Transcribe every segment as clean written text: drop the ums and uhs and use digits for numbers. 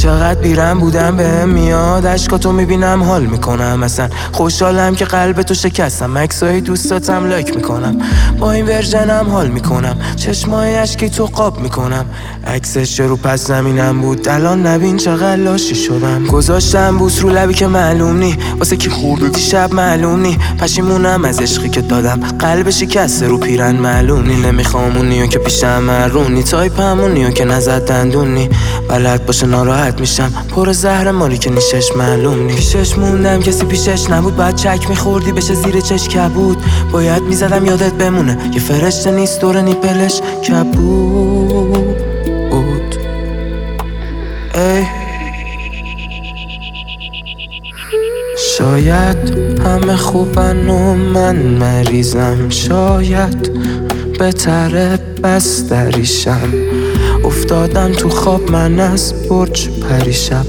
چقدر بیرم بودم بهم میاد، عشقاتو میبینم حال میکنم، اصلا خوشحالم که قلب تو شکستم، عکسای دوستاتم لایک میکنم، با این ورژنم حال میکنم، چشمای اشکی تو قاب میکنم، عکسش رو پس زمینم بود الان نبین چقدر لاشی شدم، گذاشتم بوس رو لبی که معلوم نی واسه کی خورده دیشب معلوم نی، پشیمونم از عشقی که دادم قلب شکسته رو پیرن معلوم نی، نمیخوام اونیو که پیشم مرونی تایپ همونیو که نزد دندونی، بلد باشه ناراحت میشم پر زهر ماری که نیشش معلوم نی، پیشش موندم کسی پیشش نبود، باید چک میخوردی بشه زیر چش کبود، باید میزدم یادت بمونه یه فرشته نیست دور نیپلش کبود ای شاید همه خوبن و من مریضم، شاید بهتره بستریشم، افتادم تو خواب من از برج پریشب،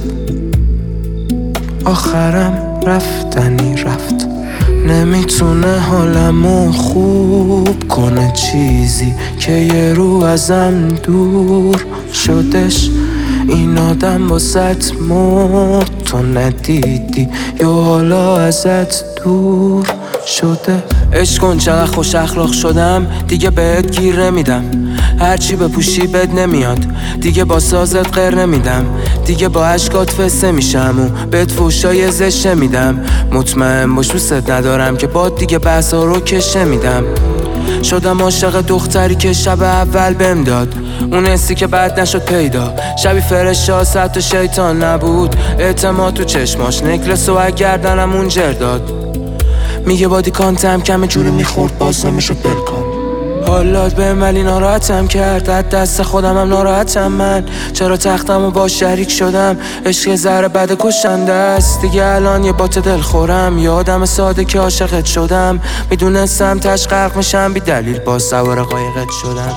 آخرم رفتنی رفت، نمیتونه حالمو خوب کنه چیزی که یه رو ازم دور شدش، این آدم باست مرد تو ندیدی یا حالا ازت دور شده، عشق کن چقدر خوش اخلاق شدم دیگه بهت گیر نمیدم، هرچی بپوشی بد نمیاد دیگه با سازت غیر نمیدم، دیگه با عشقات فسته میشم و بهت فوشای زشت میدم، مطمئن باش دوست ندارم که باد دیگه بحثا رو کش نمیدم، شدم عاشق دختری که شب اول بهم داد اون حسی که بعد نشد پیدا، شبی فرشا ست و شیطان نبود، اعتماد تو چشماش نکلس و گردنم اون جر داد، میگه بادی کانتم کمه جوری میخورد باز نمیشد بلکام، حالات بهم ولی ناراحتم کرد، از دست خودم هم ناراحتم من، چرا تختم و با شریک شدم، عشق زهر بد کشنده است دیگه الان یه بات دل خورم، یه آدم ساده که عاشقت شدم، میدونستم تش غرق میشم بی دلیل باز سوار قایقت شدم.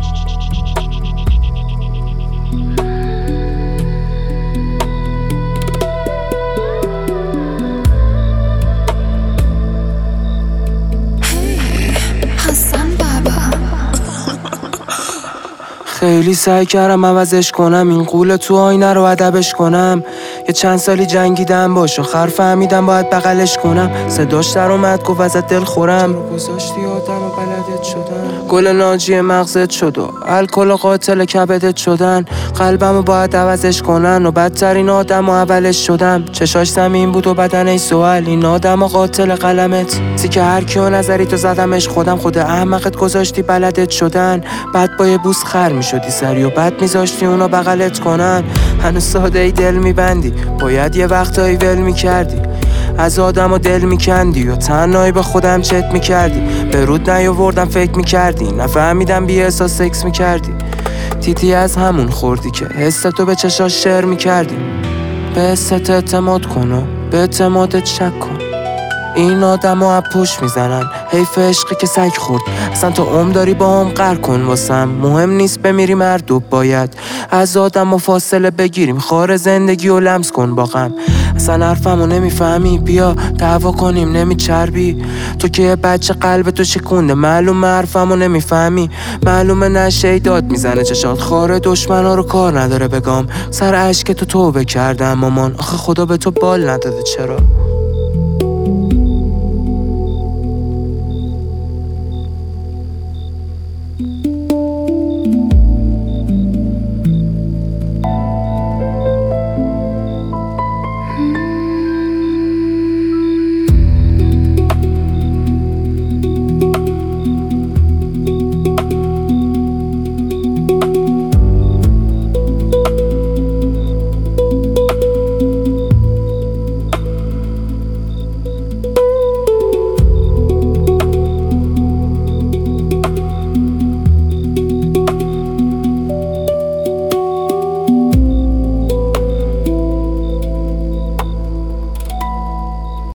خیلی سعی کردم عوضش کنم، این قول تو آینه رو ادبش کنم، یه چند سالی جنگیدم باش آخر فهمیدم باید بغلش کنم، صداش در اومد گفت ازت دل خورم، چرا گذاشتی آدم و بلدت شدن، گل ناجی مغزت شد و الکل قاتل کبدت شدن، قلبمو باید عوضش کنن و بدترین آدم و اولش شدم، چشاش زمین بود و بدنش سوال، این آدم و قاتل قلمت سی که هر کیو نظری تو زدمش خودم، خود احمقت گذاشتی بلدت شدن، بعد با یه بوس خر میشدی سری و بعد میذاشتی اونا بغلت کنن، هنوز ساده ای دل میبندی باید یه وقتایی ول میکردی، از آدم و دل میکندی و تنهایی به خودم چت میکردی، به رود نیاوردم فکر میکردی، نفهمیدم بی احساس سکس میکردی، تیتی از همون خوردی که حستو به چشاش شعر میکردی، به حست اعتماد کن و به اعتمادت شک کن، این آدم ها پشت میزنن حیف عشقی که سگ خورد، اصلا تو عمر داری با هم قهر کن واسم، مهم نیست بمیریم هر دو باید از آدم و فاصله بگیریم، خار زندگی و لمس کن با غم، اصلا حرفمو نمیفهمی بیا دعوا کنیم نمیچربی، تو که یه بچه قلب تو شکونده، معلومه حرفمو نمیفهمی، معلومه نشه داد میزنه چشات، خار دشمنا رو کار نداره بگم، سر عشق تو توبه کردم مامان، آخه خدا به تو بال نداده چرا.